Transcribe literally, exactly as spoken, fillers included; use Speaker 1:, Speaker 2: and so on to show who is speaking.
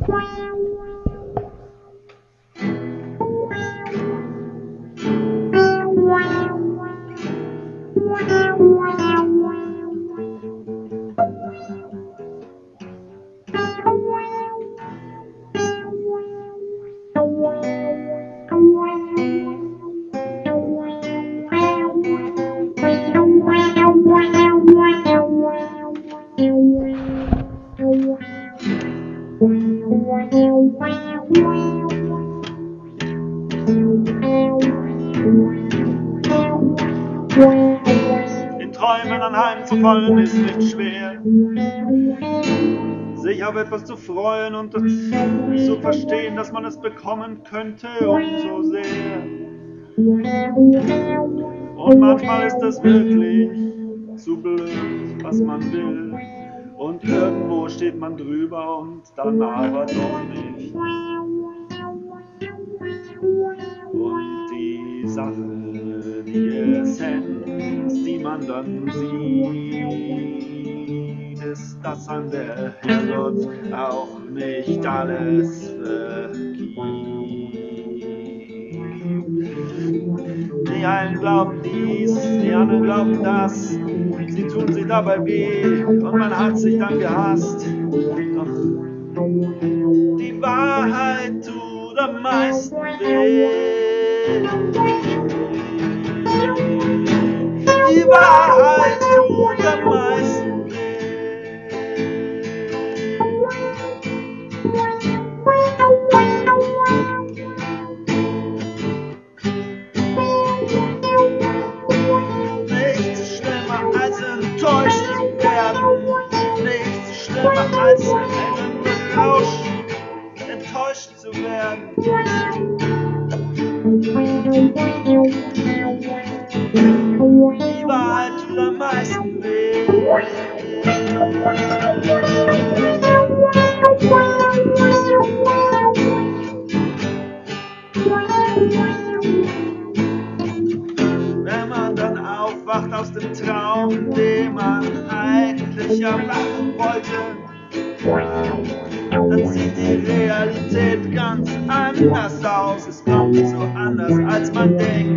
Speaker 1: In Träumen anheimzufallen ist nicht schwer, sich auf etwas zu freuen und zu verstehen, dass man es bekommen könnte umso sehr. Und manchmal ist es wirklich zu blöd, was man will, und irgendwo steht man drüber und dann aber doch nicht. Und die Sache, die Essenz, die man dann sieht, ist, dass an der Herrgott auch nicht alles vergibt. Die einen glauben dies, die anderen glauben das, sie tun sich dabei weh und man hat sich dann gehasst. Doch die Wahrheit tut am meisten weh. Die Wahrheit tut am meisten weh. Nichts schlimmer als enttäuscht zu werden, nichts schlimmer als in einem Rausch enttäuscht zu werden. Die Wahrheit tut am meisten weh. Wenn man dann aufwacht aus dem Traum, den man eigentlich am Lachen wollte, dann sieht die Realität ganz anders aus. Es kommt so anders, als man denkt.